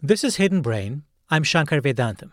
This is Hidden Brain. I'm Shankar Vedantam.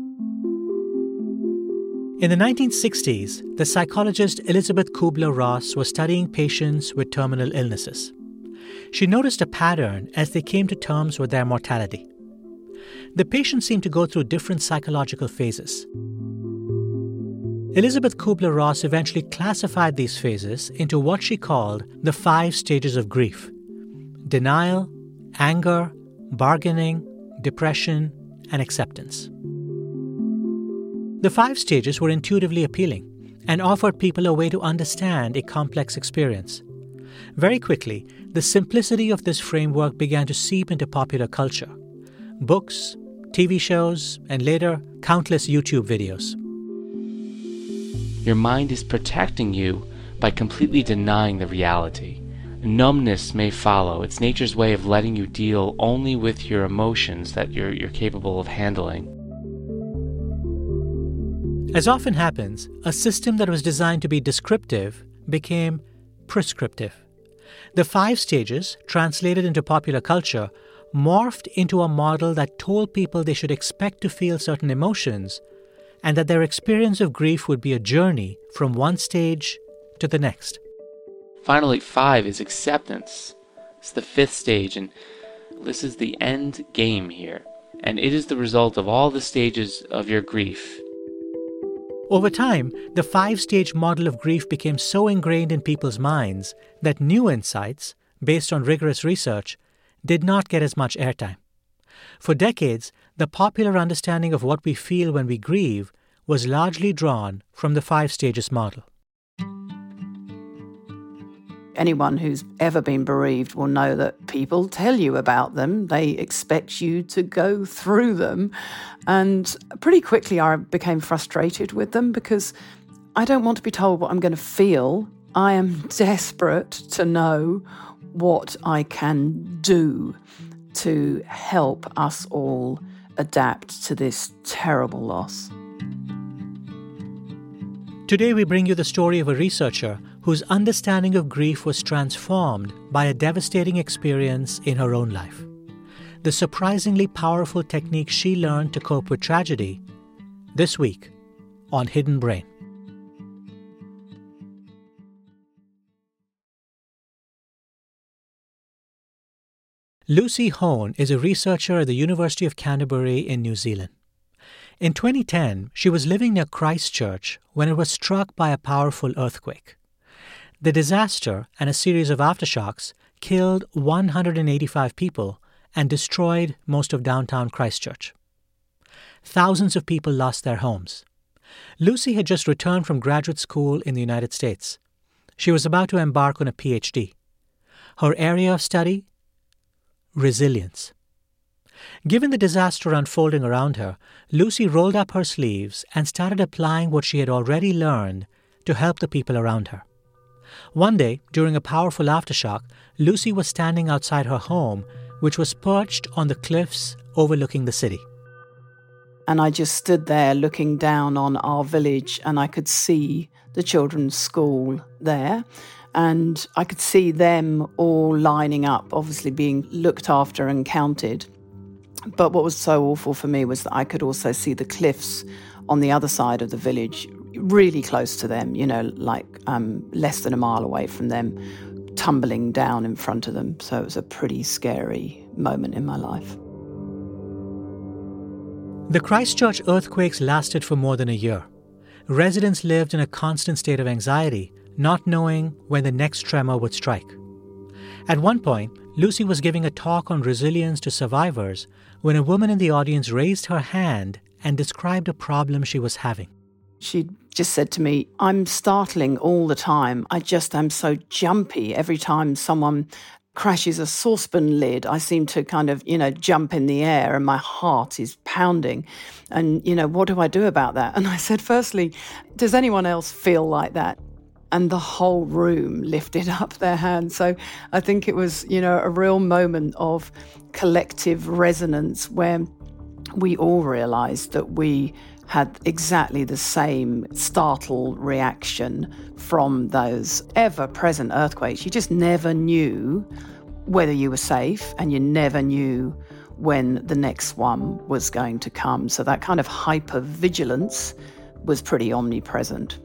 In the 1960s, the psychologist Elizabeth Kubler-Ross was studying patients with terminal illnesses. She noticed a pattern as they came to terms with their mortality. The patients seemed to go through different psychological phases. Elizabeth Kubler-Ross eventually classified these phases into what she called the 5 stages of grief: denial, anger, bargaining, depression, and acceptance. The 5 stages were intuitively appealing and offered people a way to understand a complex experience. Very quickly, the simplicity of this framework began to seep into popular culture. Books, TV shows, and later, countless YouTube videos. Your mind is protecting you by completely denying the reality. Numbness may follow. It's nature's way of letting you deal only with your emotions that you're capable of handling. As often happens, a system that was designed to be descriptive became prescriptive. The 5 stages, translated into popular culture, morphed into a model that told people they should expect to feel certain emotions and that their experience of grief would be a journey from one stage to the next. Finally, 5 is acceptance. It's the 5th stage, and this is the end game here. And it is the result of all the stages of your grief. Over time, the 5-stage model of grief became so ingrained in people's minds that new insights, based on rigorous research, did not get as much airtime. For decades, the popular understanding of what we feel when we grieve was largely drawn from the 5 stages model. Anyone who's ever been bereaved will know that people tell you about them. They expect you to go through them. And pretty quickly I became frustrated with them because I don't want to be told what I'm going to feel. I am desperate to know what I can do to help us all adapt to this terrible loss. Today we bring you the story of a researcher whose understanding of grief was transformed by a devastating experience in her own life. The surprisingly powerful technique she learned to cope with tragedy, this week on Hidden Brain. Lucy Hone is a researcher at the University of Canterbury in New Zealand. In 2010, she was living near Christchurch when it was struck by a powerful earthquake. The disaster and a series of aftershocks killed 185 people and destroyed most of downtown Christchurch. Thousands of people lost their homes. Lucy had just returned from graduate school in the United States. She was about to embark on a PhD. Her area of study? Resilience. Given the disaster unfolding around her, Lucy rolled up her sleeves and started applying what she had already learned to help the people around her. One day, during a powerful aftershock, Lucy was standing outside her home, which was perched on the cliffs overlooking the city. And I just stood there looking down on our village, and I could see the children's school there. And I could see them all lining up, obviously being looked after and counted. But what was so awful for me was that I could also see the cliffs on the other side of the village, really close to them, like less than a mile away from them, tumbling down in front of them. So it was a pretty scary moment in my life. The Christchurch earthquakes lasted for more than a year. Residents lived in a constant state of anxiety, not knowing when the next tremor would strike. At one point, Lucy was giving a talk on resilience to survivors when a woman in the audience raised her hand and described a problem she was having. She just said to me, "I'm startling all the time. I just am so jumpy. Every time someone crashes a saucepan lid, I seem to kind of, jump in the air and my heart is pounding. And, what do I do about that?" And I said, firstly, does anyone else feel like that? And the whole room lifted up their hands. So I think it was, a real moment of collective resonance where we all realised that we had exactly the same startled reaction from those ever-present earthquakes. You just never knew whether you were safe, and you never knew when the next one was going to come. So that kind of hypervigilance was pretty omnipresent.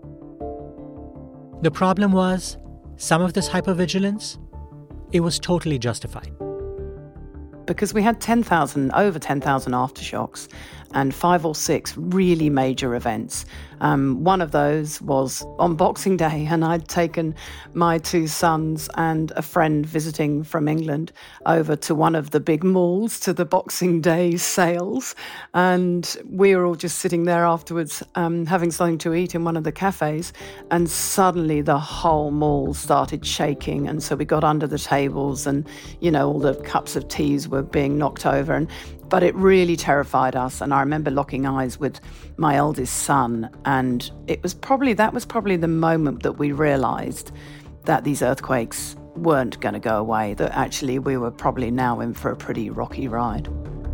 The problem was, some of this hypervigilance, it was totally justified. Because we had over 10,000 aftershocks and 5 or 6 really major events. One of those was on Boxing Day, and I'd taken my 2 sons and a friend visiting from England over to one of the big malls to the Boxing Day sales. And we were all just sitting there afterwards having something to eat in one of the cafes. And suddenly the whole mall started shaking. And so we got under the tables and, all the cups of teas were being knocked over. But it really terrified us. And I remember locking eyes with my eldest son. And that was probably the moment that we realised that these earthquakes weren't going to go away, that actually we were probably now in for a pretty rocky ride.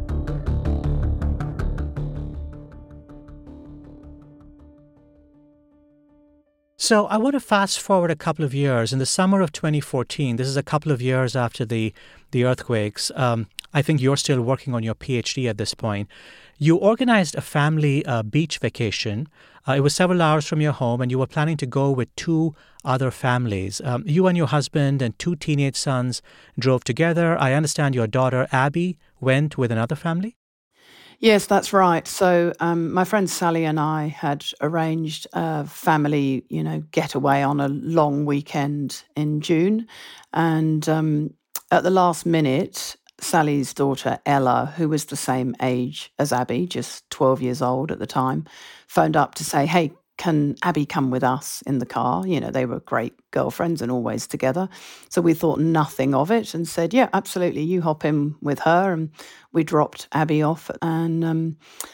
So I want to fast forward a couple of years. In the summer of 2014, this is a couple of years after the earthquakes. I think you're still working on your PhD at this point. You organized a family beach vacation. It was several hours from your home, and you were planning to go with 2 other families. You and your husband and 2 teenage sons drove together. I understand your daughter, Abby, went with another family? Yes, that's right. So my friend Sally and I had arranged a family, getaway on a long weekend in June. And at the last minute, Sally's daughter, Ella, who was the same age as Abby, just 12 years old at the time, phoned up to say, hey, can Abby come with us in the car? They were great girlfriends and always together. So we thought nothing of it and said, yeah, absolutely, you hop in with her. And we dropped Abby off and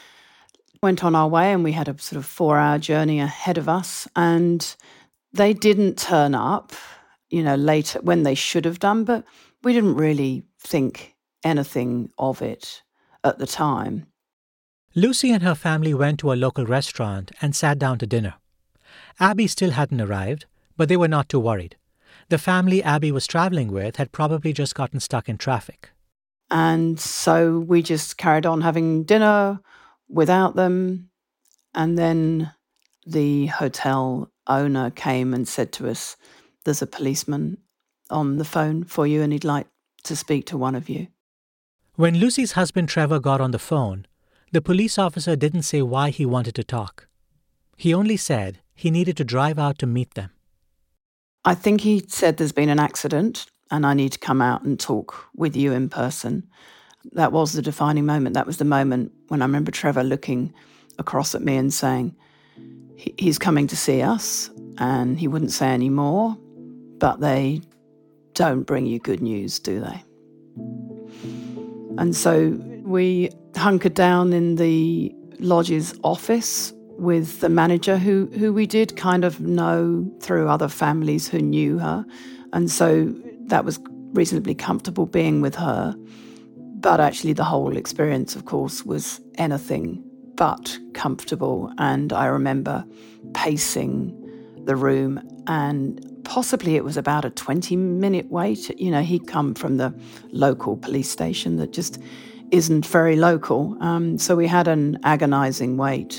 went on our way. And we had a sort of 4-hour journey ahead of us. And they didn't turn up, later when they should have done, but we didn't really think anything of it at the time. Lucy and her family went to a local restaurant and sat down to dinner. Abby still hadn't arrived, but they were not too worried. The family Abby was traveling with had probably just gotten stuck in traffic. And so we just carried on having dinner without them. And then the hotel owner came and said to us, there's a policeman on the phone for you and he'd like to speak to one of you. When Lucy's husband Trevor got on the phone, the police officer didn't say why he wanted to talk. He only said he needed to drive out to meet them. I think he said there's been an accident and I need to come out and talk with you in person. That was the defining moment. That was the moment when I remember Trevor looking across at me and saying, he's coming to see us, and he wouldn't say any more, but they don't bring you good news, do they? And so we hunkered down in the lodge's office with the manager who we did kind of know through other families who knew her. And so that was reasonably comfortable being with her. But actually the whole experience, of course, was anything but comfortable. And I remember pacing the room, and possibly it was about a 20-minute wait. He'd come from the local police station that just isn't very local. So we had an agonizing wait.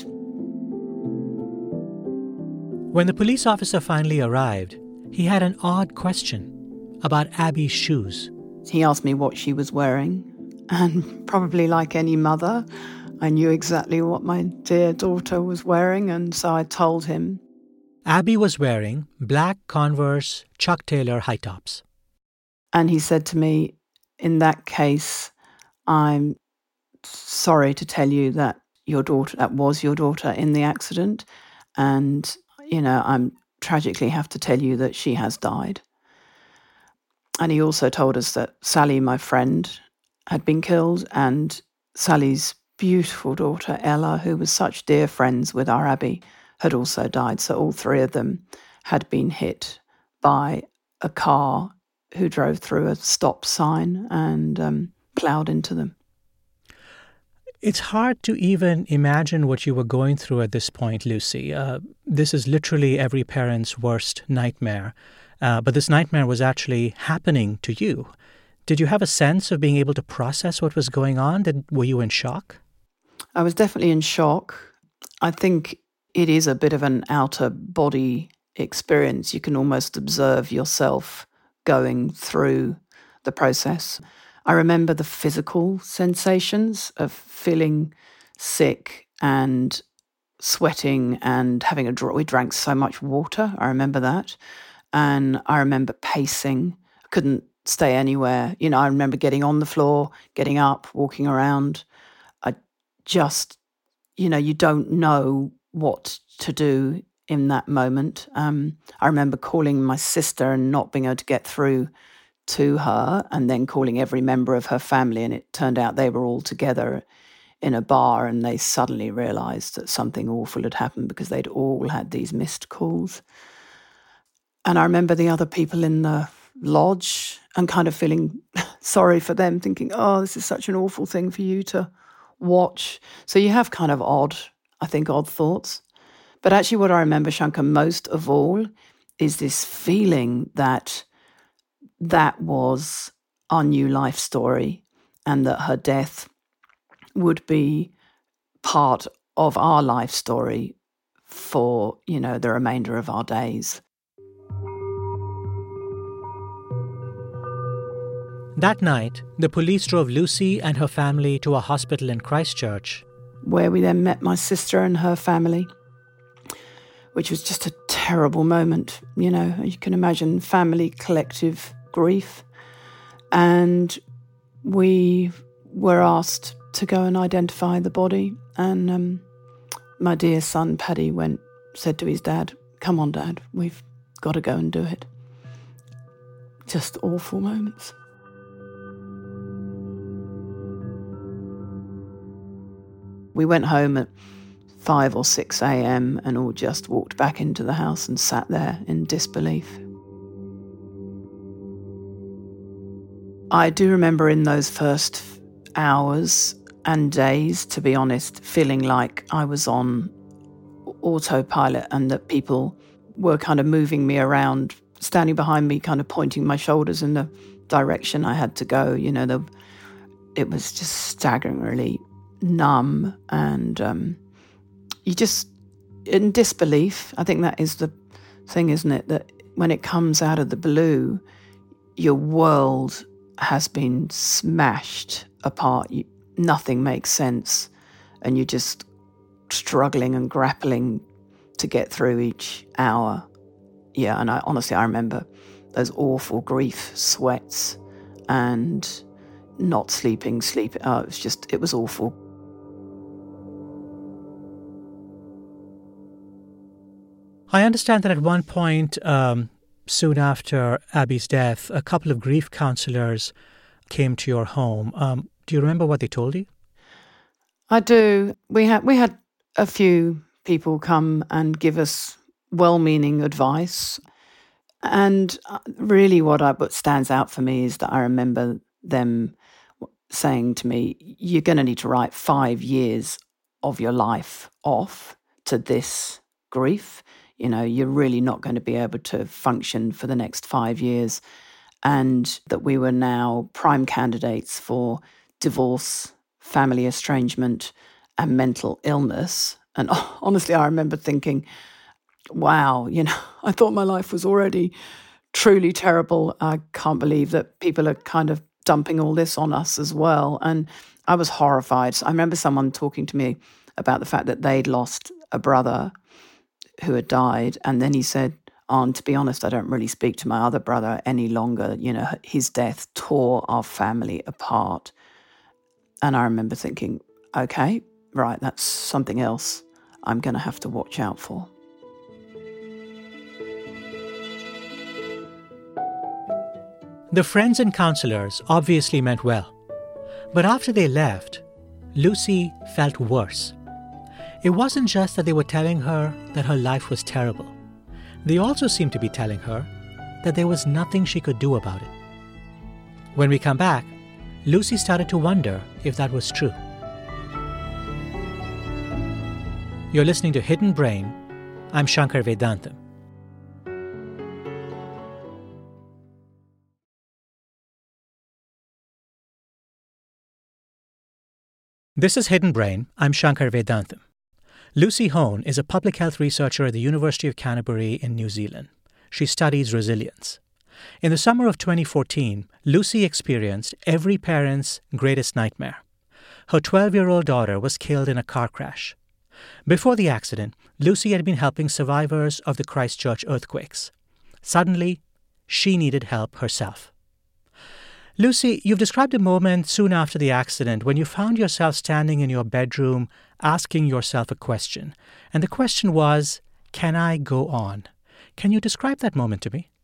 When the police officer finally arrived, he had an odd question about Abby's shoes. He asked me what she was wearing, and probably like any mother, I knew exactly what my dear daughter was wearing, and so I told him. Abby was wearing black Converse Chuck Taylor high tops. And he said to me, in that case, I'm sorry to tell you that that was your daughter in the accident. And, I'm tragically have to tell you that she has died. And he also told us that Sally, my friend, had been killed, and Sally's beautiful daughter, Ella, who was such dear friends with our Abby, had also died. So all 3 of them had been hit by a car who drove through a stop sign and ploughed into them. It's hard to even imagine what you were going through at this point, Lucy. This is literally every parent's worst nightmare. But this nightmare was actually happening to you. Did you have a sense of being able to process what was going on? Were you in shock? I was definitely in shock. I think it is a bit of an outer body experience. You can almost observe yourself going through the process. I remember the physical sensations of feeling sick and sweating and having we drank so much water. I remember that. And I remember pacing. I couldn't stay anywhere. I remember getting on the floor, getting up, walking around. I just, you don't know what to do in that moment. I remember calling my sister and not being able to get through to her, and then calling every member of her family, and it turned out they were all together in a bar, and they suddenly realised that something awful had happened because they'd all had these missed calls. And I remember the other people in the lodge and kind of feeling sorry for them, thinking, oh, this is such an awful thing for you to watch. So you have kind of odd thoughts. But actually what I remember, Shankar, most of all is this feeling that was our new life story, and that her death would be part of our life story for, the remainder of our days. That night, the police drove Lucy and her family to a hospital in Christchurch, where we then met my sister and her family, which was just a terrible moment. You can imagine family collective grief. And we were asked to go and identify the body. And my dear son, Paddy, said to his dad, come on, Dad, we've got to go and do it. Just awful moments. We went home at 5 or 6 a.m. and all just walked back into the house and sat there in disbelief. I do remember in those first hours and days, to be honest, feeling like I was on autopilot and that people were kind of moving me around, standing behind me, kind of pointing my shoulders in the direction I had to go. It was just staggeringly numb, and you just, in disbelief. I think that is the thing, isn't it? That when it comes out of the blue, your world has been smashed apart. Nothing makes sense, and you're just struggling and grappling to get through each hour. Yeah, and I remember those awful grief sweats and not sleeping. It was awful. I understand that at one point, soon after Abby's death, a couple of grief counselors came to your home. Do you remember what they told you? I do. We had a few people come and give us well-meaning advice. And really what stands out for me is that I remember them saying to me, you're going to need to write 5 years of your life off to this grief. You're really not going to be able to function for the next 5 years. And that we were now prime candidates for divorce, family estrangement, and mental illness. And honestly, I remember thinking, wow, I thought my life was already truly terrible. I can't believe that people are kind of dumping all this on us as well. And I was horrified. I remember someone talking to me about the fact that they'd lost a brother who had died. And then he said, and to be honest, I don't really speak to my other brother any longer. His death tore our family apart. And I remember thinking, okay, right, that's something else I'm going to have to watch out for. The friends and counselors obviously meant well. But after they left, Lucy felt worse. It wasn't just that they were telling her that her life was terrible. They also seemed to be telling her that there was nothing she could do about it. When we come back, Lucy started to wonder if that was true. You're listening to Hidden Brain. I'm Shankar Vedantam. This is Hidden Brain. I'm Shankar Vedantam. Lucy Hone is a public health researcher at the University of Canterbury in New Zealand. She studies resilience. In the summer of 2014, Lucy experienced every parent's greatest nightmare. Her 12-year-old daughter was killed in a car crash. Before the accident, Lucy had been helping survivors of the Christchurch earthquakes. Suddenly, she needed help herself. Lucy, you've described a moment soon after the accident when you found yourself standing in your bedroom asking yourself a question. And the question was, can I go on? Can you describe that moment to me?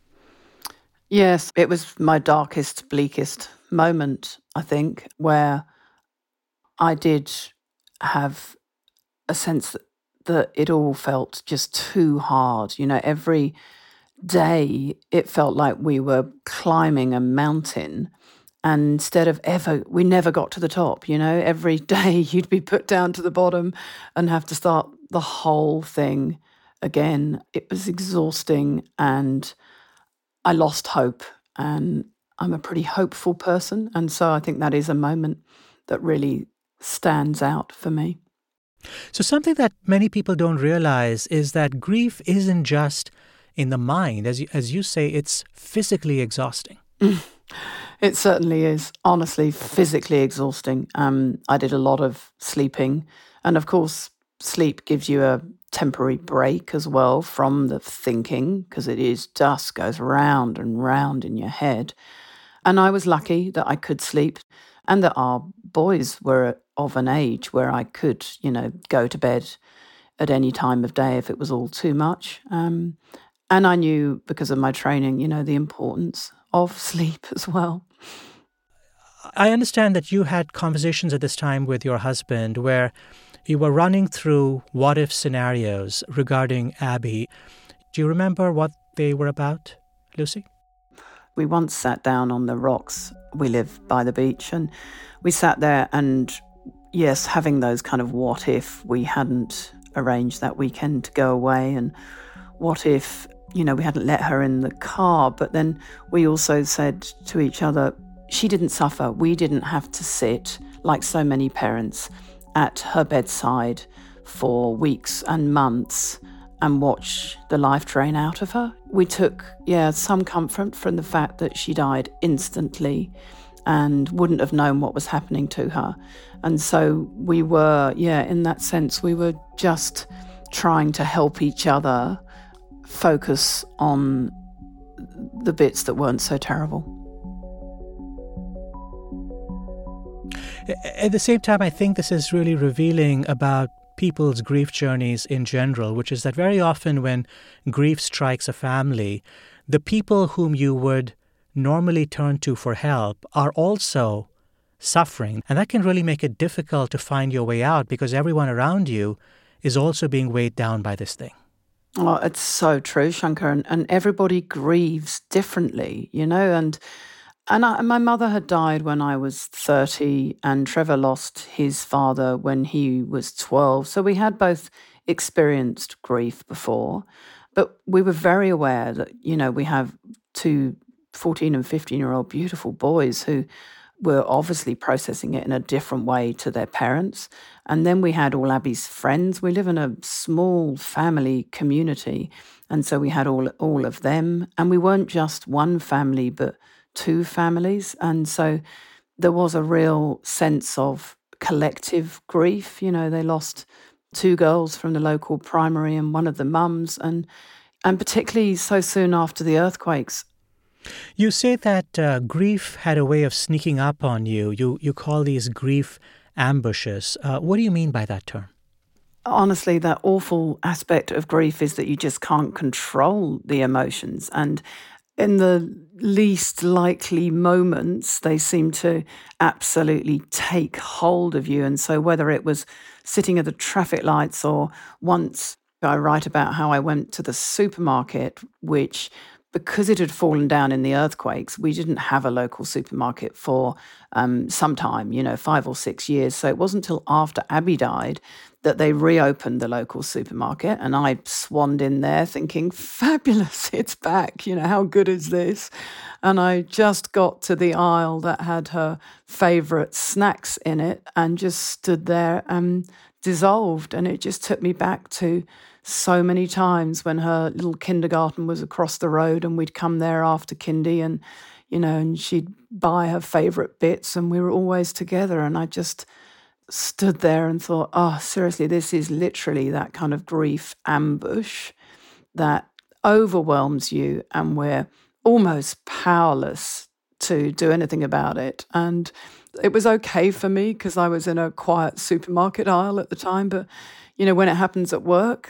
Yes, it was my darkest, bleakest moment, I think, where I did have a sense that it all felt just too hard. You know, every day it felt like we were climbing a mountain, and instead of we never got to the top. You know, every day you'd be put down to the bottom and have to start the whole thing again. It was exhausting, and I lost hope, and I'm a pretty hopeful person, and so I think that is a moment that really stands out for me. So something that many people don't realize is that grief isn't just in the mind. As you say, it's physically exhausting. It certainly is, honestly, physically exhausting. I did a lot of sleeping, and of course, sleep gives you a temporary break as well from the thinking, because it is dust goes round and round in your head. And I was lucky that I could sleep, and that our boys were of an age where I could, go to bed at any time of day if it was all too much. And I knew, because of my training, the importance of sleep as well. I understand that you had conversations at this time with your husband where you were running through what-if scenarios regarding Abby. Do you remember what they were about, Lucy? We once sat down on the rocks. We live by the beach, and we sat there and, yes, having those kind of what if we hadn't arranged that weekend to go away, and what if, we hadn't let her in the car. But then we also said to each other, she didn't suffer. We didn't have to sit, like so many parents, at her bedside for weeks and months and watch the life drain out of her. We took, some comfort from the fact that she died instantly and wouldn't have known what was happening to her. And so we were, in that sense, we were just trying to help each other focus on the bits that weren't so terrible. At the same time, I think this is really revealing about people's grief journeys in general, which is that very often when grief strikes a family, the people whom you would normally turn to for help are also suffering. And that can really make it difficult to find your way out because everyone around you is also being weighed down by this thing. Oh, it's so true, Shankar. And everybody grieves differently, and my mother had died when I was 30, and Trevor lost his father when he was 12. So we had both experienced grief before, but we were very aware that, we have two 14 and 15-year-old beautiful boys who were obviously processing it in a different way to their parents. And then we had all Abby's friends. We live in a small family community, and so we had all of them. And we weren't just one family, but two families. And so there was a real sense of collective grief. They lost two girls from the local primary and one of the mums, and particularly so soon after the earthquakes. You say that grief had a way of sneaking up on you. You call these grief ambushes. What do you mean by that term? Honestly, that awful aspect of grief is that you just can't control the emotions. And in the least likely moments, they seem to absolutely take hold of you. And so whether it was sitting at the traffic lights, or once I write about how I went to the supermarket, which, because it had fallen down in the earthquakes, we didn't have a local supermarket for sometime, 5 or 6 years. So it wasn't until after Abby died that they reopened the local supermarket, and I swanned in there thinking, fabulous, it's back, how good is this? And I just got to the aisle that had her favourite snacks in it and just stood there and dissolved. And it just took me back to so many times when her little kindergarten was across the road and we'd come there after kindy and, and she'd buy her favourite bits and we were always together. And I just stood there and thought, oh, seriously, this is literally that kind of grief ambush that overwhelms you and we're almost powerless to do anything about it. And it was okay for me because I was in a quiet supermarket aisle at the time. But, when it happens at work,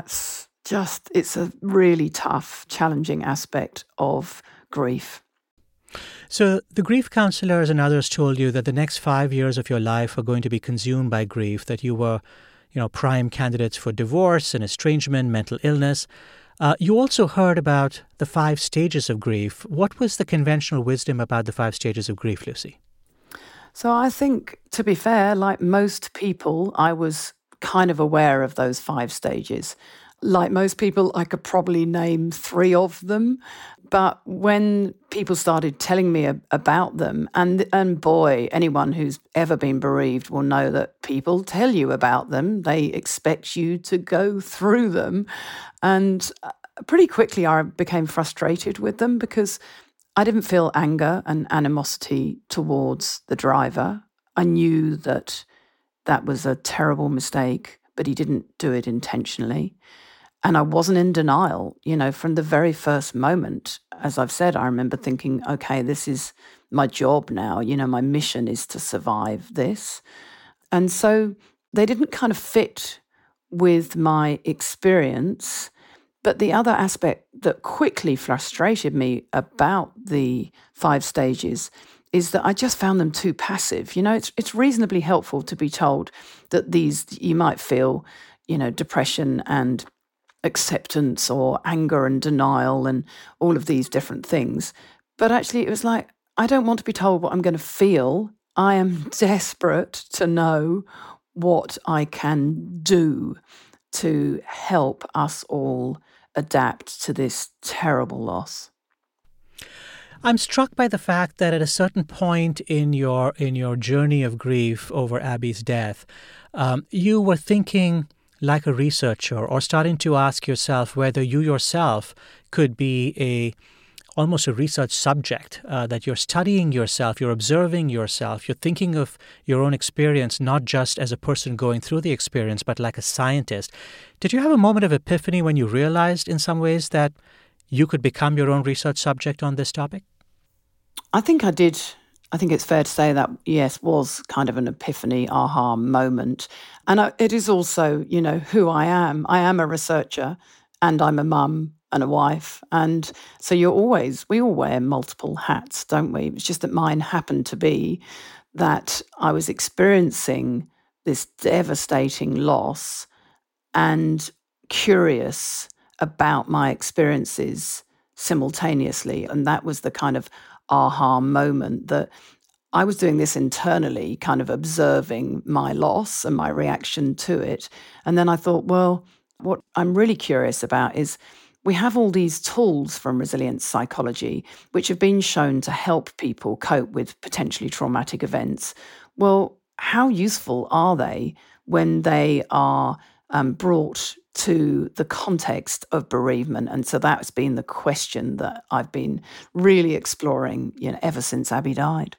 it's a really tough, challenging aspect of grief. So the grief counselors and others told you that the next 5 years of your life are going to be consumed by grief, that you were, prime candidates for divorce and estrangement, mental illness. You also heard about the 5 stages of grief. What was the conventional wisdom about the 5 stages of grief, Lucy? So I think, to be fair, like most people, I was kind of aware of those 5 stages. Like most people, I could probably name 3 of them. But when people started telling me about them, and boy, anyone who's ever been bereaved will know that people tell you about them. They expect you to go through them. And pretty quickly I became frustrated with them because I didn't feel anger and animosity towards the driver. I knew that was a terrible mistake, but he didn't do it intentionally. And I wasn't in denial, from the very first moment. As I've said, I remember thinking, okay, this is my job now. My mission is to survive this. And so they didn't kind of fit with my experience. But the other aspect that quickly frustrated me about the 5 stages is that I just found them too passive. It's reasonably helpful to be told that you might feel, depression and acceptance or anger and denial and all of these different things. But actually it was like, I don't want to be told what I'm going to feel. I am desperate to know what I can do to help us all adapt to this terrible loss. I'm struck by the fact that at a certain point in your journey of grief over Abby's death, you were thinking like a researcher, or starting to ask yourself whether you yourself could be almost a research subject, that you're studying yourself, you're observing yourself, you're thinking of your own experience, not just as a person going through the experience, but like a scientist. Did you have a moment of epiphany when you realized in some ways that you could become your own research subject on this topic? I think I did. I think it's fair to say that, yes, was kind of an epiphany, aha moment. And it is also, who I am. I am a researcher and I'm a mum and a wife. And so we all wear multiple hats, don't we? It's just that mine happened to be that I was experiencing this devastating loss and curious about my experiences simultaneously. And that was the kind of aha moment that I was doing this internally, kind of observing my loss and my reaction to it. And then I thought, well, what I'm really curious about is we have all these tools from resilience psychology which have been shown to help people cope with potentially traumatic events. Well, how useful are they when they are brought to the context of bereavement? And so that's been the question that I've been really exploring, ever since Abby died.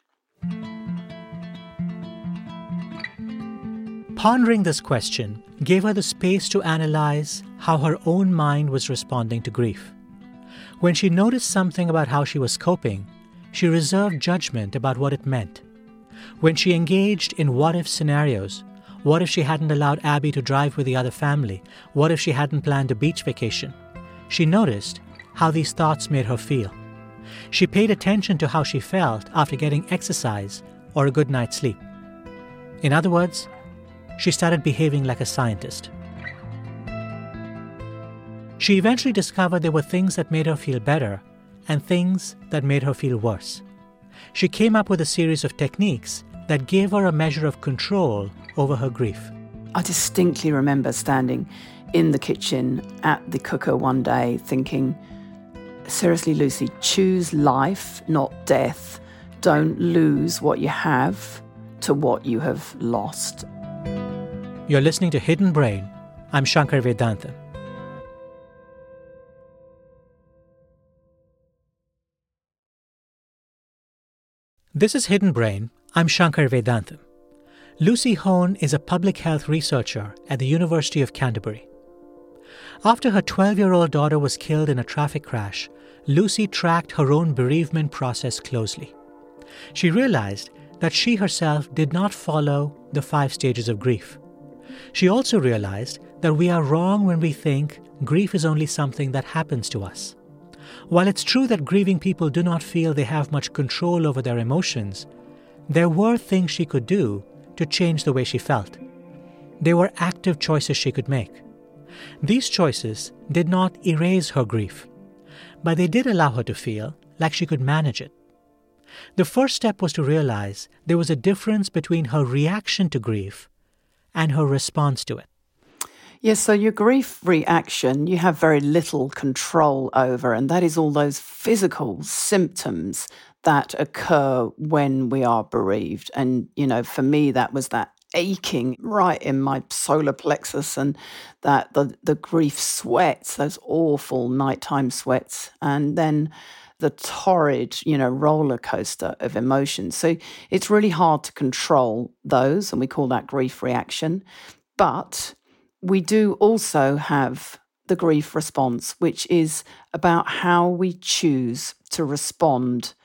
Pondering this question gave her the space to analyze how her own mind was responding to grief. When she noticed something about how she was coping, she reserved judgment about what it meant. When she engaged in what-if scenarios, what if she hadn't allowed Abby to drive with the other family? What if she hadn't planned a beach vacation? She noticed how these thoughts made her feel. She paid attention to how she felt after getting exercise or a good night's sleep. In other words, she started behaving like a scientist. She eventually discovered there were things that made her feel better and things that made her feel worse. She came up with a series of techniques that gave her a measure of control over her grief. I distinctly remember standing in the kitchen at the cooker one day thinking, seriously, Lucy, choose life, not death. Don't lose what you have to what you have lost. You're listening to Hidden Brain. I'm Shankar Vedantam. This is Hidden Brain. I'm Shankar Vedantam. Lucy Hone is a public health researcher at the University of Canterbury. After her 12-year-old daughter was killed in a traffic crash, Lucy tracked her own bereavement process closely. She realized that she herself did not follow the 5 stages of grief. She also realized that we are wrong when we think grief is only something that happens to us. While it's true that grieving people do not feel they have much control over their emotions, there were things she could do to change the way she felt. There were active choices she could make. These choices did not erase her grief, but they did allow her to feel like she could manage it. The first step was to realize there was a difference between her reaction to grief and her response to it. Yes, so your grief reaction, you have very little control over, and that is all those physical symptoms that occur when we are bereaved. And, for me, that was that aching right in my solar plexus and that the grief sweats, those awful nighttime sweats, and then the torrid, roller coaster of emotions. So it's really hard to control those, and we call that grief reaction. But we do also have the grief response, which is about how we choose to respond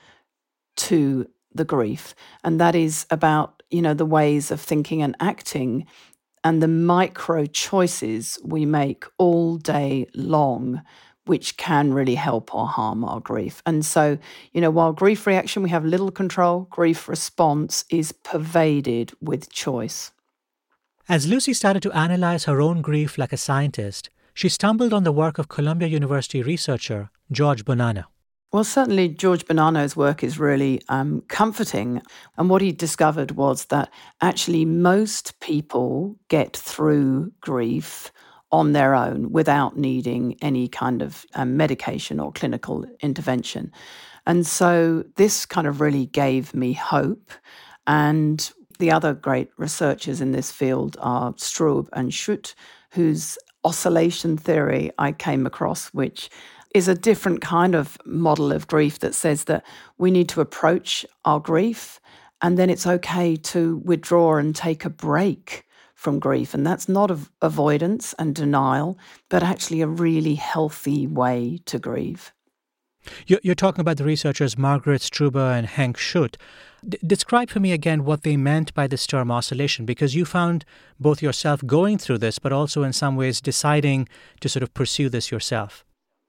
to the grief. And that is about, the ways of thinking and acting and the micro choices we make all day long, which can really help or harm our grief. And so, while grief reaction, we have little control, grief response is pervaded with choice. As Lucy started to analyze her own grief like a scientist, she stumbled on the work of Columbia University researcher George Bonanno. Well, certainly George Bonanno's work is really comforting. And what he discovered was that actually most people get through grief on their own without needing any kind of medication or clinical intervention. And so this kind of really gave me hope. And the other great researchers in this field are Straub and Schutt, whose oscillation theory I came across, which is a different kind of model of grief that says that we need to approach our grief and then it's okay to withdraw and take a break from grief. And that's not avoidance and denial, but actually a really healthy way to grieve. You're talking about the researchers Margaret Struber and Henk Schutt. Describe for me again what they meant by this term oscillation, because you found both yourself going through this, but also in some ways deciding to sort of pursue this yourself.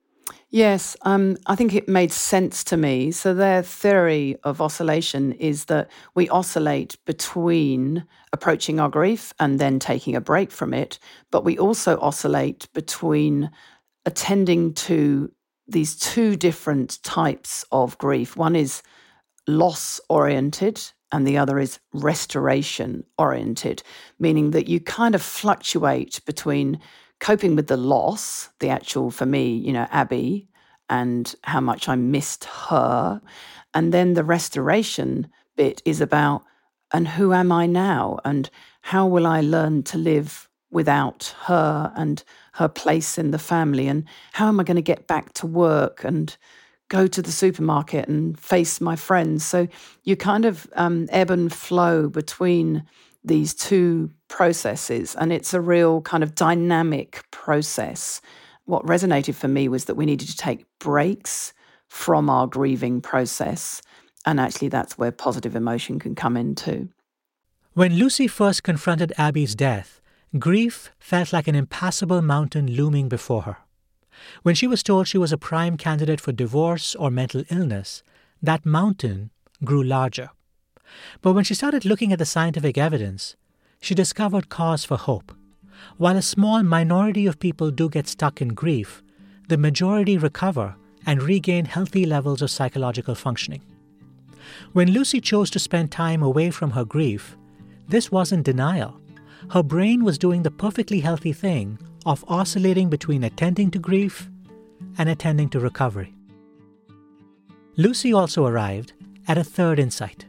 Yes, I think it made sense to me. So their theory of oscillation is that we oscillate between approaching our grief and then taking a break from it, but we also oscillate between attending to these 2 different types of grief. One is loss-oriented and the other is restoration-oriented, meaning that you kind of fluctuate between coping with the loss, the actual, for me, Abby, and how much I missed her. And then the restoration bit is about, and who am I now? And how will I learn to live without her and her place in the family? And how am I going to get back to work and go to the supermarket and face my friends? So you kind of ebb and flow between these 2 processes, and it's a real kind of dynamic process. What resonated for me was that we needed to take breaks from our grieving process, and actually that's where positive emotion can come in too. When Lucy first confronted Abby's death, grief felt like an impassable mountain looming before her. When she was told she was a prime candidate for divorce or mental illness, that mountain grew larger. But when she started looking at the scientific evidence, she discovered cause for hope. While a small minority of people do get stuck in grief, the majority recover and regain healthy levels of psychological functioning. When Lucy chose to spend time away from her grief, this wasn't denial. Her brain was doing the perfectly healthy thing of oscillating between attending to grief and attending to recovery. Lucy also arrived at a third insight.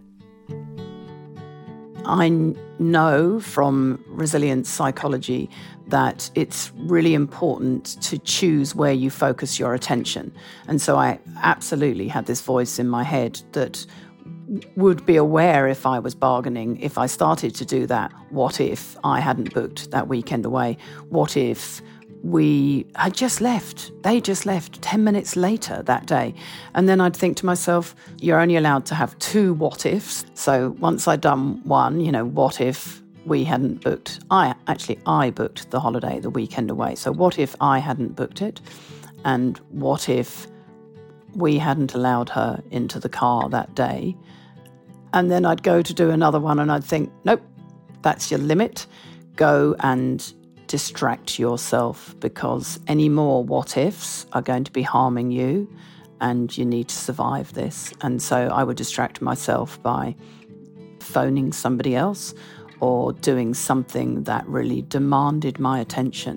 I know from resilience psychology that it's really important to choose where you focus your attention. And so I absolutely had this voice in my head that would be aware if I was bargaining, if I started to do that. What if I hadn't booked that weekend away? What if we had just left? They just left 10 minutes later that day. And then I'd think to myself, you're only allowed to have 2 what ifs. So once I'd done one, what if we hadn't booked? I booked the holiday, the weekend away. So what if I hadn't booked it? And what if we hadn't allowed her into the car that day? And then I'd go to do another one and I'd think, nope, that's your limit. Go and distract yourself, because any more what ifs are going to be harming you and you need to survive this. And so I would distract myself by phoning somebody else or doing something that really demanded my attention.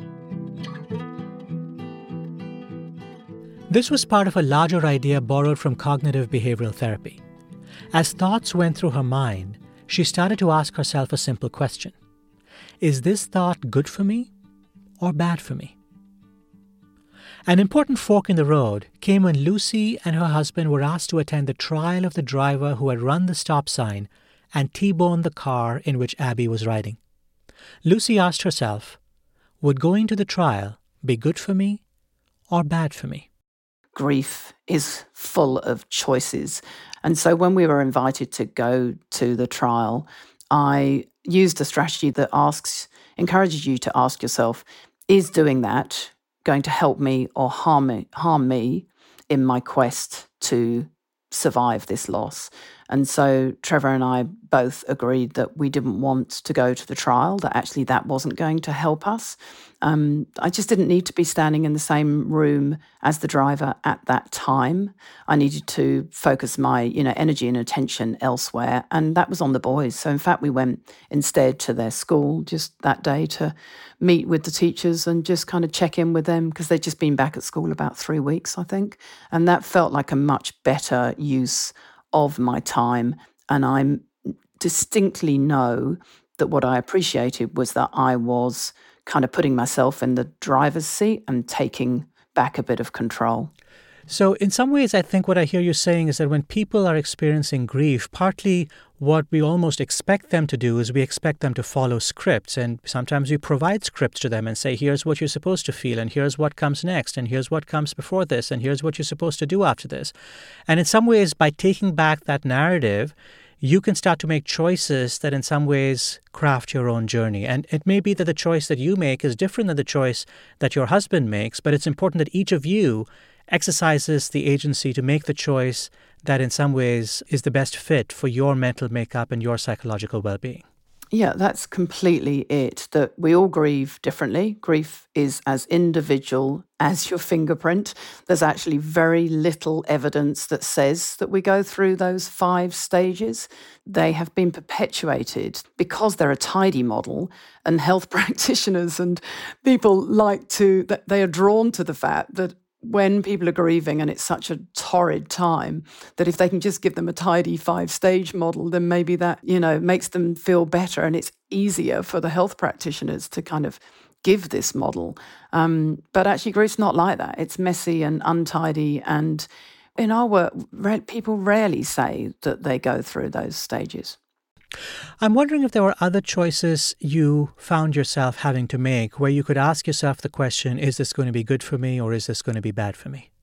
This was part of a larger idea borrowed from cognitive behavioral therapy. As thoughts went through her mind, she started to ask herself a simple question. Is this thought good for me or bad for me? An important fork in the road came when Lucy and her husband were asked to attend the trial of the driver who had run the stop sign and T-boned the car in which Abby was riding. Lucy asked herself, would going to the trial be good for me or bad for me? Grief is full of choices. And so when we were invited to go to the trial, I used a strategy that encourages you to ask yourself, is doing that going to help me or harm me in my quest to survive this loss? And so Trevor and I both agreed that we didn't want to go to the trial, that actually that wasn't going to help us. I just didn't need to be standing in the same room as the driver at that time. I needed to focus my, energy and attention elsewhere, and that was on the boys. So in fact, we went instead to their school just that day to meet with the teachers and just kind of check in with them, because they'd just been back at school about 3 weeks, I think. And that felt like a much better use of my time. And I distinctly know that what I appreciated was that I was kind of putting myself in the driver's seat and taking back a bit of control. So in some ways, I think what I hear you saying is that when people are experiencing grief, partly what we almost expect them to do is we expect them to follow scripts. And sometimes we provide scripts to them and say, here's what you're supposed to feel, and here's what comes next, and here's what comes before this, and here's what you're supposed to do after this. And in some ways, by taking back that narrative, you can start to make choices that in some ways craft your own journey. And it may be that the choice that you make is different than the choice that your husband makes, but it's important that each of you exercises the agency to make the choice that in some ways is the best fit for your mental makeup and your psychological well-being. Yeah, that's completely it, that we all grieve differently. Grief is as individual as your fingerprint. There's actually very little evidence that says that we go through those 5 stages. They have been perpetuated because they're a tidy model, and health practitioners and people they are drawn to the fact that when people are grieving and it's such a torrid time, that if they can just give them a tidy 5-stage model, then maybe that, makes them feel better, and it's easier for the health practitioners to kind of give this model. But actually grief's not like that. It's messy and untidy. And in our work, people rarely say that they go through those stages. I'm wondering if there were other choices you found yourself having to make where you could ask yourself the question, is this going to be good for me or is this going to be bad for me?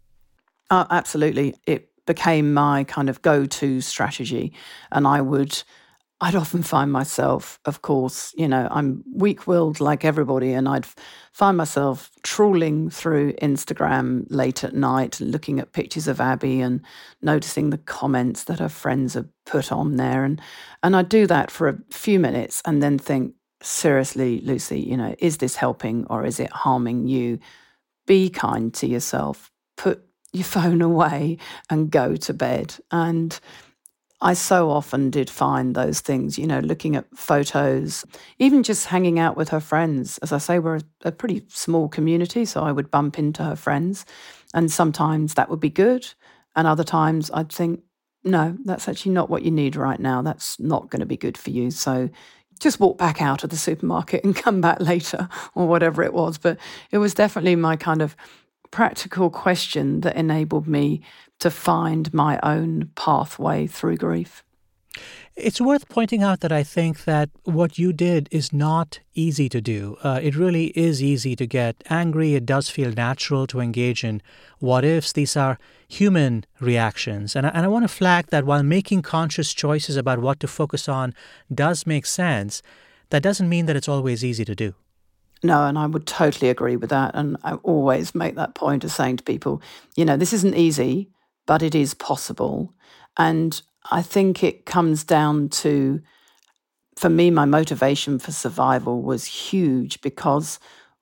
Absolutely. It became my kind of go-to strategy. And I'd often find myself, of course, I'm weak-willed like everybody, and I'd find myself trawling through Instagram late at night, looking at pictures of Abby and noticing the comments that her friends have put on there. And I'd do that for a few minutes and then think, seriously, Lucy, is this helping or is it harming you? Be kind to yourself. Put your phone away and go to bed. And I so often did find those things, looking at photos, even just hanging out with her friends. As I say, we're a pretty small community, so I would bump into her friends. And sometimes that would be good. And other times I'd think, no, that's actually not what you need right now. That's not going to be good for you. So just walk back out of the supermarket and come back later, or whatever it was. But it was definitely my kind of practical question that enabled me to find my own pathway through grief. It's worth pointing out that I think that what you did is not easy to do. It really is easy to get angry. It does feel natural to engage in what ifs. These are human reactions. And I want to flag that while making conscious choices about what to focus on does make sense, that doesn't mean that it's always easy to do. No, and I would totally agree with that. And I always make that point of saying to people, this isn't easy, but it is possible. And I think it comes down to, for me, my motivation for survival was huge because,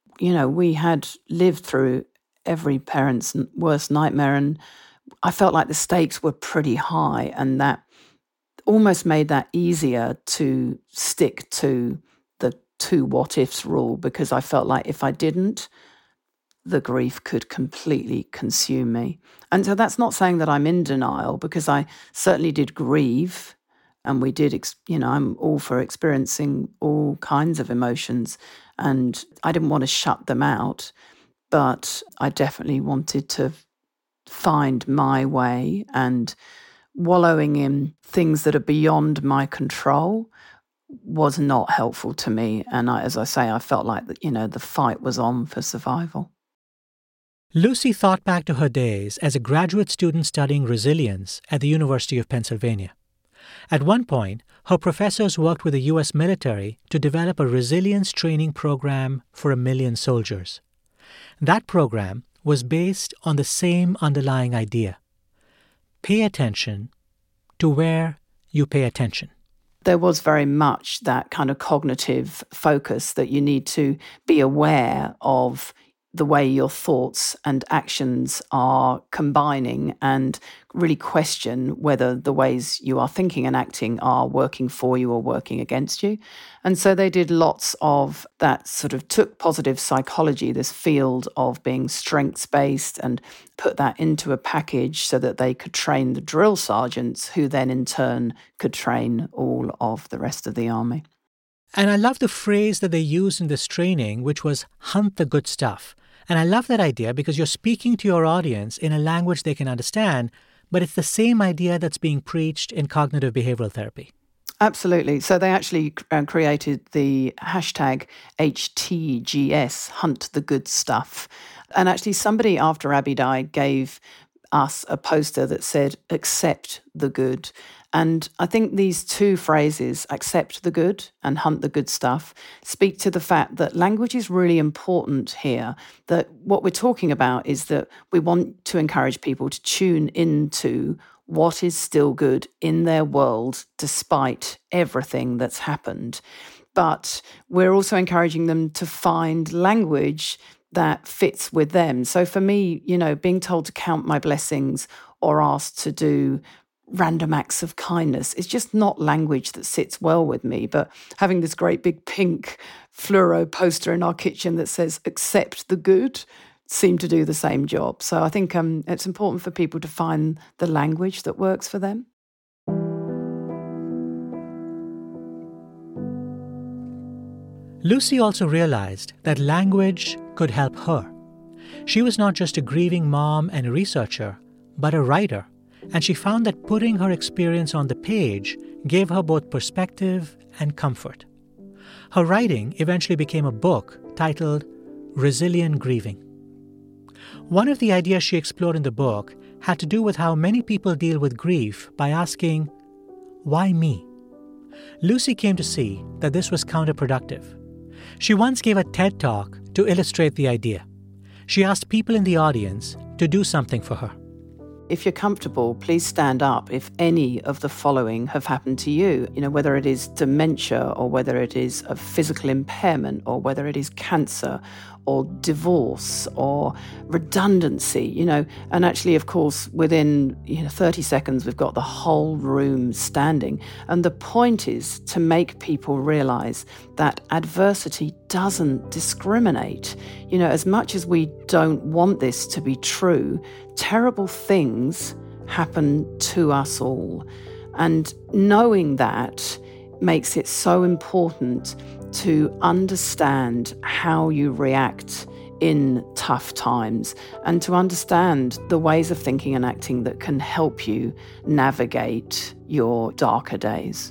we had lived through every parent's worst nightmare, and I felt like the stakes were pretty high, and that almost made that easier to stick to the 2 what-ifs rule, because I felt like if I didn't, the grief could completely consume me. And so that's not saying that I'm in denial, because I certainly did grieve, and we did, I'm all for experiencing all kinds of emotions, and I didn't want to shut them out, but I definitely wanted to find my way, and wallowing in things that are beyond my control was not helpful to me. And as I say, I felt like, the fight was on for survival. Lucy thought back to her days as a graduate student studying resilience at the University of Pennsylvania. At one point, her professors worked with the U.S. military to develop a resilience training program for 1 million soldiers. That program was based on the same underlying idea: pay attention to where you pay attention. There was very much that kind of cognitive focus that you need to be aware of the way your thoughts and actions are combining, and really question whether the ways you are thinking and acting are working for you or working against you. And so they did lots of that, sort of took positive psychology, this field of being strengths-based, and put that into a package so that they could train the drill sergeants, who then in turn could train all of the rest of the army. And I love the phrase that they used in this training, which was hunt the good stuff. And I love that idea because you're speaking to your audience in a language they can understand, but it's the same idea that's being preached in cognitive behavioral therapy. Absolutely. So they actually created the hashtag HTGS, Hunt the Good Stuff. And actually somebody after Abby died gave us a poster that said, accept the good. And I think these 2 phrases, accept the good and hunt the good stuff, speak to the fact that language is really important here. That what we're talking about is that we want to encourage people to tune into what is still good in their world despite everything that's happened. But we're also encouraging them to find language that fits with them. So for me, being told to count my blessings or asked to do random acts of kindness is just not language that sits well with me. But having this great big pink fluoro poster in our kitchen that says accept the good seemed to do the same job. So I think it's important for people to find the language that works for them. Lucy also realized that language could help her. She was not just a grieving mom and a researcher, but a writer. And she found that putting her experience on the page gave her both perspective and comfort. Her writing eventually became a book titled Resilient Grieving. One of the ideas she explored in the book had to do with how many people deal with grief by asking, why me? Lucy came to see that this was counterproductive. She once gave a TED Talk to illustrate the idea. She asked people in the audience to do something for her. if you're comfortable, please stand up if any of the following have happened to you. Whether it is dementia or whether it is a physical impairment or whether it is cancer or divorce or redundancy, and actually, of course, within 30 seconds, we've got the whole room standing. And the point is to make people realize that adversity doesn't discriminate. As much as we don't want this to be true, terrible things happen to us all. And knowing that makes it so important to understand how you react in tough times and to understand the ways of thinking and acting that can help you navigate your darker days.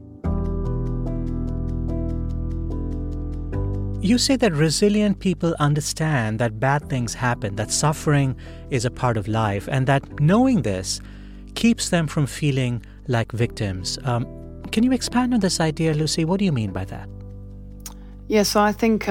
You say that resilient people understand that bad things happen, that suffering is a part of life, and that knowing this keeps them from feeling like victims. Can you expand on this idea, Lucy? What do you mean by that? Yes, so I think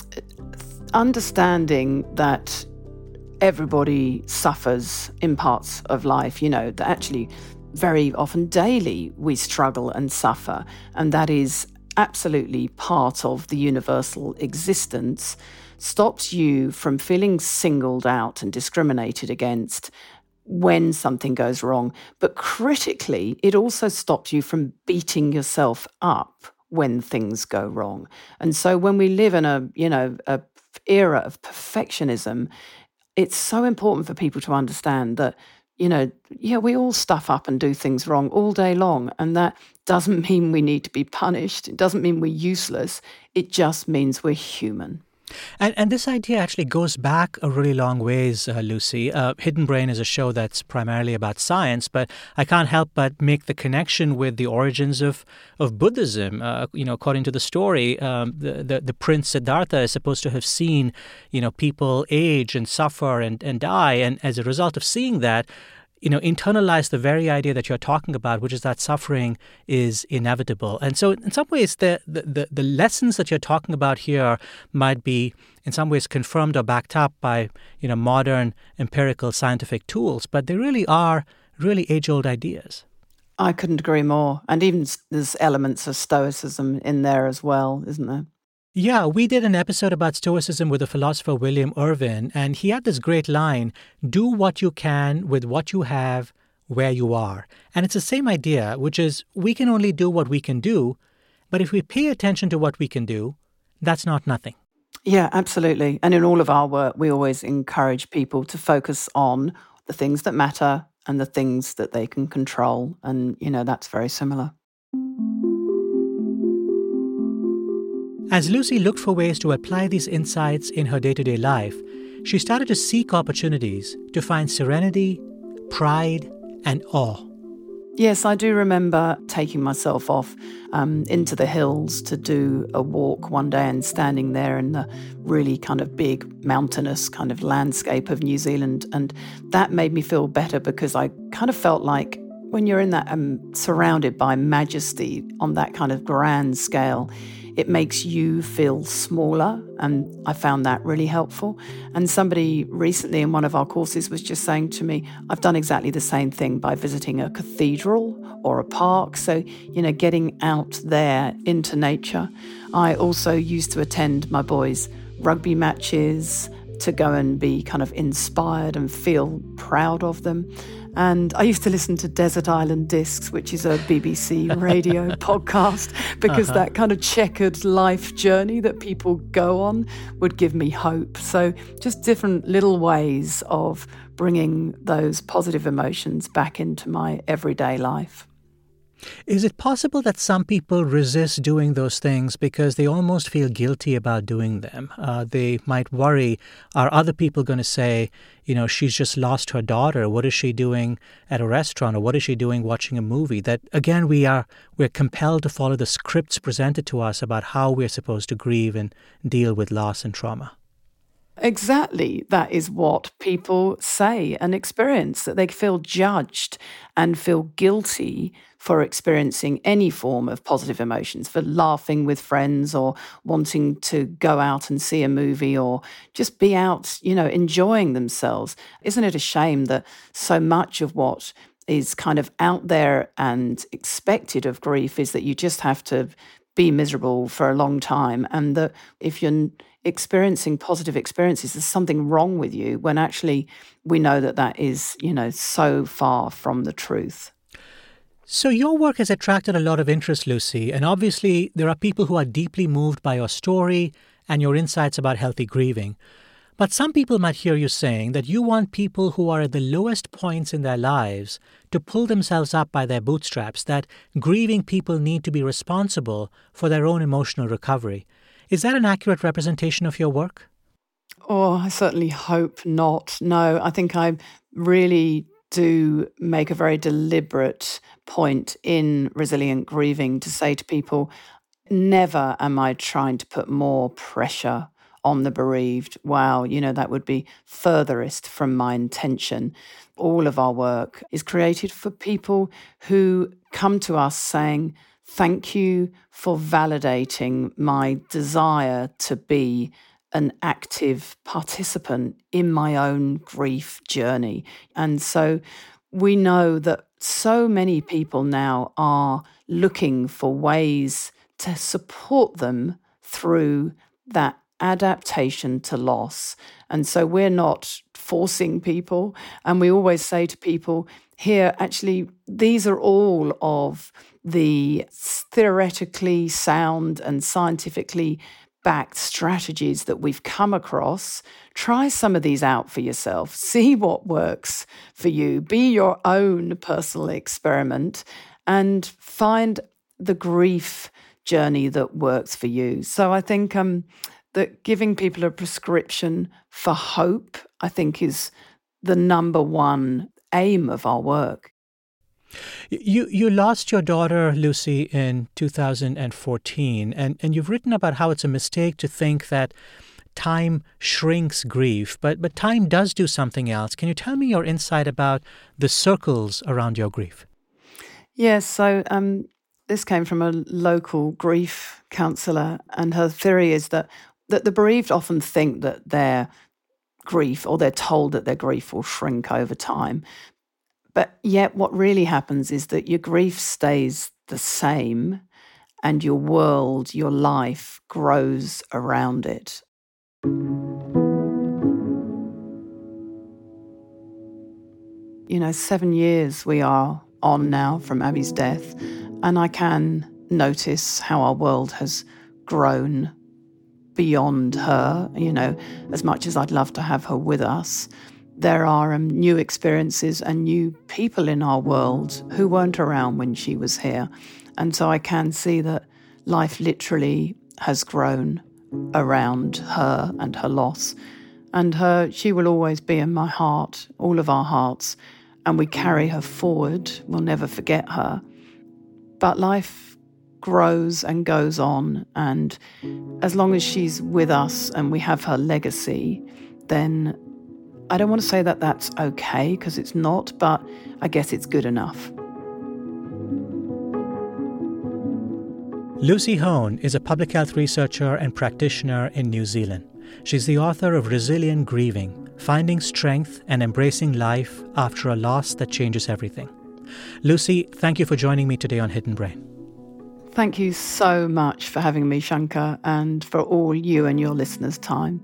understanding that everybody suffers in parts of life, that actually very often daily we struggle and suffer, and that is absolutely part of the universal existence, stops you from feeling singled out and discriminated against when something goes wrong. But critically, it also stops you from beating yourself up when things go wrong. And so when we live in a era of perfectionism, it's so important for people to understand that, we all stuff up and do things wrong all day long. And that doesn't mean we need to be punished. It doesn't mean we're useless. It just means we're human. And this idea actually goes back a really long ways, Lucy. Hidden Brain is a show that's primarily about science, but I can't help but make the connection with the origins of Buddhism. According to the story, the Prince Siddhartha is supposed to have seen, people age and suffer and die, and as a result of seeing that, internalize the very idea that you're talking about, which is that suffering is inevitable. And so in some ways, the lessons that you're talking about here might be in some ways confirmed or backed up by, modern empirical scientific tools, but they really are really age-old ideas. I couldn't agree more. And even there's elements of Stoicism in there as well, isn't there? Yeah, we did an episode about Stoicism with the philosopher William Irwin, and he had this great line, do what you can with what you have where you are. And it's the same idea, which is we can only do what we can do, but if we pay attention to what we can do, that's not nothing. Yeah, absolutely. And in all of our work, we always encourage people to focus on the things that matter and the things that they can control. And, that's very similar. As Lucy looked for ways to apply these insights in her day-to-day life, she started to seek opportunities to find serenity, pride, and awe. Yes, I do remember taking myself off into the hills to do a walk one day and standing there in the really kind of big mountainous kind of landscape of New Zealand. And that made me feel better because I kind of felt like when you're in that surrounded by majesty on that kind of grand scale, it makes you feel smaller, and I found that really helpful. And somebody recently in one of our courses was just saying to me, I've done exactly the same thing by visiting a cathedral or a park. So, getting out there into nature. I also used to attend my boys' rugby matches to go and be kind of inspired and feel proud of them. And I used to listen to Desert Island Discs, which is a BBC radio podcast, because that kind of checkered life journey that people go on would give me hope. So just different little ways of bringing those positive emotions back into my everyday life. Is it possible that some people resist doing those things because they almost feel guilty about doing them? They might worry, are other people going to say, she's just lost her daughter. What is she doing at a restaurant? Or what is she doing watching a movie? That, again, we're compelled to follow the scripts presented to us about how we're supposed to grieve and deal with loss and trauma. Exactly. That is what people say and experience, that they feel judged and feel guilty for experiencing any form of positive emotions, for laughing with friends or wanting to go out and see a movie or just be out, enjoying themselves. Isn't it a shame that so much of what is kind of out there and expected of grief is that you just have to be miserable for a long time, and that if you're experiencing positive experiences, there's something wrong with you, when actually we know that that is, so far from the truth. So your work has attracted a lot of interest, Lucy, and obviously there are people who are deeply moved by your story and your insights about healthy grieving. But some people might hear you saying that you want people who are at the lowest points in their lives to pull themselves up by their bootstraps, that grieving people need to be responsible for their own emotional recovery. Is that an accurate representation of your work? Oh, I certainly hope not. No, I think I really do make a very deliberate point in Resilient Grieving to say to people, never am I trying to put more pressure on the bereaved. Wow, that would be furthest from my intention. All of our work is created for people who come to us saying, thank you for validating my desire to be an active participant in my own grief journey. And so we know that so many people now are looking for ways to support them through that adaptation to loss. And so we're not forcing people. And we always say to people here, actually, these are all of the theoretically sound and scientifically backed strategies that we've come across. Try some of these out for yourself. See what works for you. Be your own personal experiment and find the grief journey that works for you. So I think that giving people a prescription for hope, I think, is the number one aim of our work. You lost your daughter, Lucy, in 2014, and you've written about how it's a mistake to think that time shrinks grief, but time does do something else. Can you tell me your insight about the circles around your grief? Yes, so this came from a local grief counsellor, and her theory is that the bereaved often think that their grief, or they're told that their grief will shrink over time. But yet what really happens is that your grief stays the same and your world, your life grows around it. 7 years we are on now from Abby's death, and I can notice how our world has grown beyond her, as much as I'd love to have her with us. There are new experiences and new people in our world who weren't around when she was here. And so I can see that life literally has grown around her and her loss. And she will always be in my heart, all of our hearts. And we carry her forward. We'll never forget her. But life grows and goes on. And as long as she's with us and we have her legacy, then I don't want to say that that's okay, because it's not, but I guess it's good enough. Lucy Hone is a public health researcher and practitioner in New Zealand. She's the author of Resilient Grieving, Finding Strength and Embracing Life After a Loss That Changes Everything. Lucy, thank you for joining me today on Hidden Brain. Thank you so much for having me, Shankar, and for all you and your listeners' time.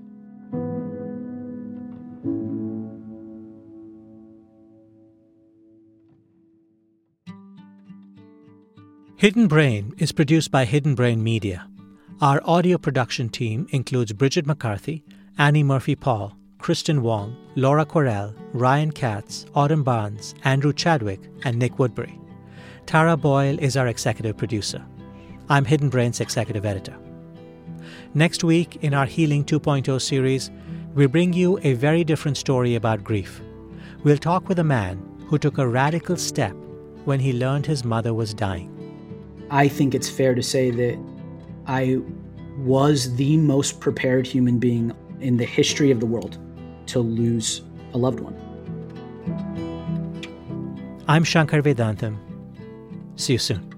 Hidden Brain is produced by Hidden Brain Media. Our audio production team includes Bridget McCarthy, Annie Murphy-Paul, Kristen Wong, Laura Correll, Ryan Katz, Autumn Barnes, Andrew Chadwick, and Nick Woodbury. Tara Boyle is our executive producer. I'm Hidden Brain's executive editor. Next week in our Healing 2.0 series, we bring you a very different story about grief. We'll talk with a man who took a radical step when he learned his mother was dying. I think it's fair to say that I was the most prepared human being in the history of the world to lose a loved one. I'm Shankar Vedantam. See you soon.